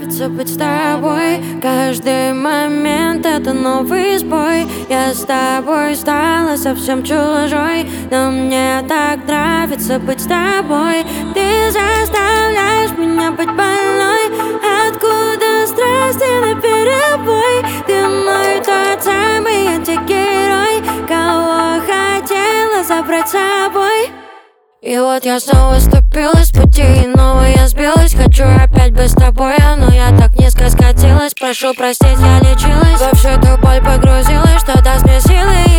нравится быть с тобой. Каждый момент — это новый сбой. Я с тобой стала совсем чужой, но мне так нравится быть с тобой. Ты заставляешь меня быть больной. Откуда страсти наперебой? Ты мой тот самый антигерой, кого хотела забрать с собой. И вот я снова ступилась с пути, и снова я сбилась. Хочу опять быть с тобой, но я так низко скатилась. Прошу простить, я лечилась, во всю эту боль погрузилась, что даст мне силы.